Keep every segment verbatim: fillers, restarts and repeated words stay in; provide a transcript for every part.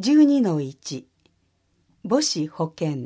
じゅうにのいち 母子保険。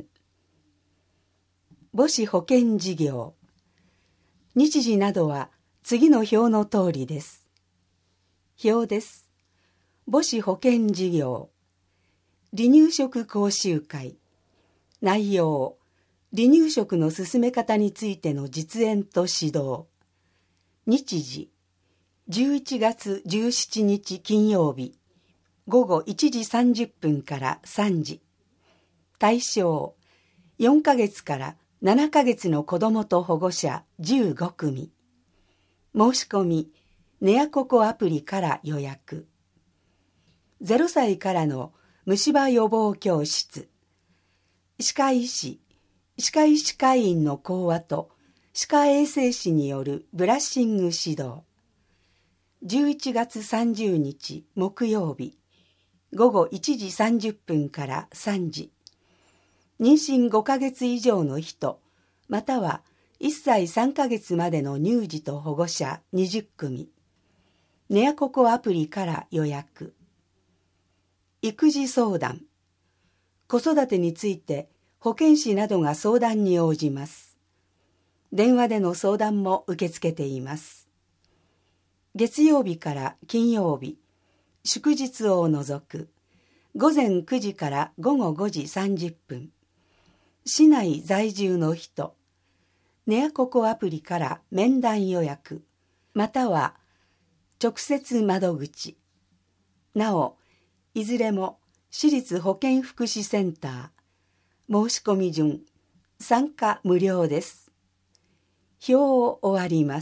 母子保険事業。日時などは次の表の通りです。表です。母子保険事業。離乳食講習会。内容。離乳食の進め方についての実演と指導。日時。じゅういちがつじゅうしちにち金曜日。ごごいちじさんじゅっぷんからさんじ。対象。よんかげつからななかげつの子どもと保護者じゅうごくみ。申し込み、ネヤココアプリから予約。ゼロさいからの虫歯予防教室。歯科医師、歯科医師会員の講話と歯科衛生士によるブラッシング指導。じゅういちがつさんじゅうにち木曜日、ごごいちじさんじゅっぷんからさんじ。妊娠ごかげつ以上の人、またはいっさいさんかげつまでの乳児と保護者にじゅっくみ。ネヤココアプリから予約。育児相談。子育てについて保健師などが相談に応じます。電話での相談も受け付けています。月曜日から金曜日、祝日を除く、ごぜんくじからごごごじさんじゅっぷん。市内在住の人、ネヤココアプリから面談予約、または直接窓口。なお、いずれも市立保健福祉センター。申し込み順、参加無料です。表を終わります。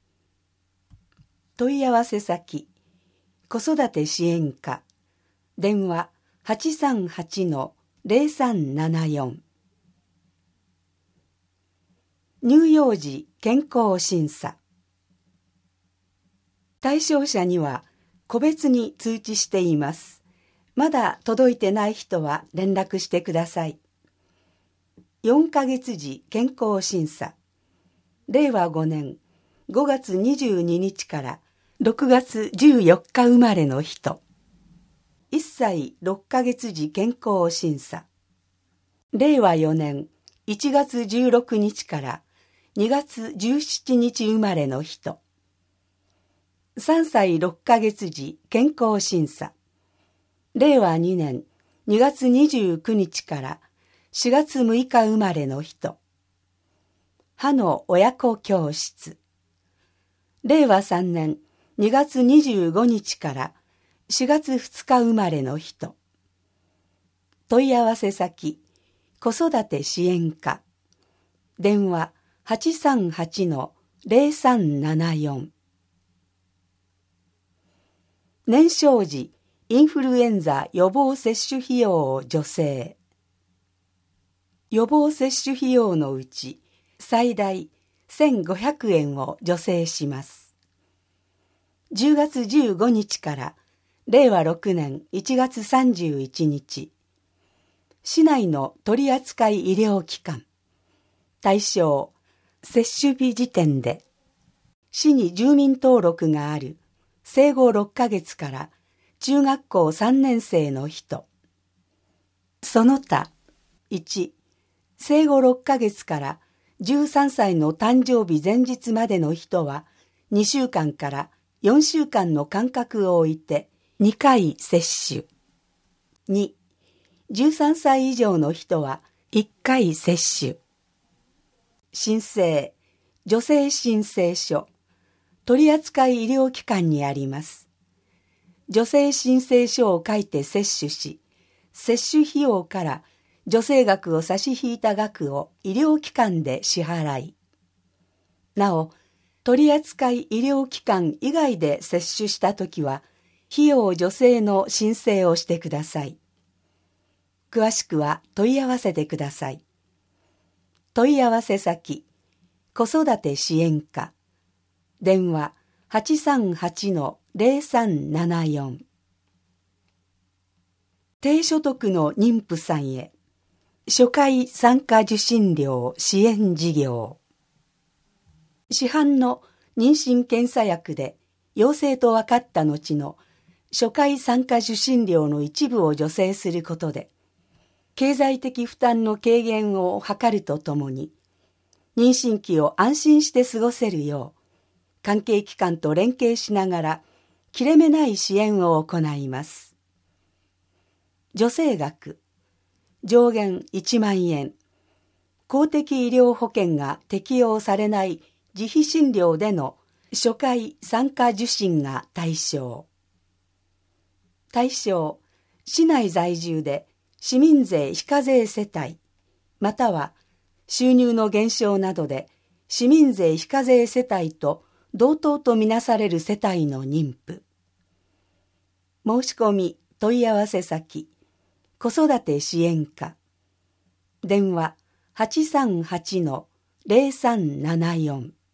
問い合わせ先、子育て支援課、電話 はちさんはちのゼロさんななよん。乳幼児健康審査。対象者には個別に通知しています。まだ届いてない人は連絡してください。よんかげつじ健康審査。れいわごねんごがつにじゅうににちからろくがつじゅうよっか生まれの人。いっさいろっかげつじ健康審査。れいわよねんいちがつじゅうろくにちからにがつじゅうしちにち生まれの人。さんさいろっかげつじ健康審査。れいわにねんにがつにじゅうくにちからしがつむいか生まれの人。歯の親子教室。れいわさんねんにがつにじゅうごにちからしがつふつか生まれの人。問い合わせ先、子育て支援課。電話 はちさんはちのゼロさんななよん。年少時インフルエンザ予防接種費用を助成。予防接種費用のうち最大せんごひゃくえんを助成します。じゅうがつじゅうごにちかられいわろくねんいちがつさんじゅういちにち。市内の取扱医療機関。対象、接種日時点で。市に住民登録がある生後ろっかげつから中学校さんねんせいの人。その他、いち、生後ろっかげつからじゅうさんさいの誕生日前日までの人はにしゅうかんからよんしゅうかんの間隔を置いてにかい接種。に、じゅうさんさい以上の人はいっかい接種。申請、助成申請書、取扱医療機関にあります。助成申請書を書いて接種し、接種費用から助成額を差し引いた額を医療機関で支払い。なお、取扱医療機関以外で接種したときは、費用助成の申請をしてください。詳しくは問い合わせてください。問い合わせ先、子育て支援課。電話 はちさんはちのゼロさんななよん。低所得の妊婦さんへ初回産科受診料支援事業。市販の妊娠検査薬で陽性と分かった後の初回参加受信料の一部を助成することで、経済的負担の軽減を図るとともに、妊娠期を安心して過ごせるよう、関係機関と連携しながら、切れ目ない支援を行います。助成額、上限いちまんえん、公的医療保険が適用されない自費診療での初回参加受診が対象。対象、市内在住で市民税非課税世帯、または収入の減少などで市民税非課税世帯と同等とみなされる世帯の妊婦。申し込み問い合わせ先、子育て支援課。電話 はちさんはちのゼロさんななよん。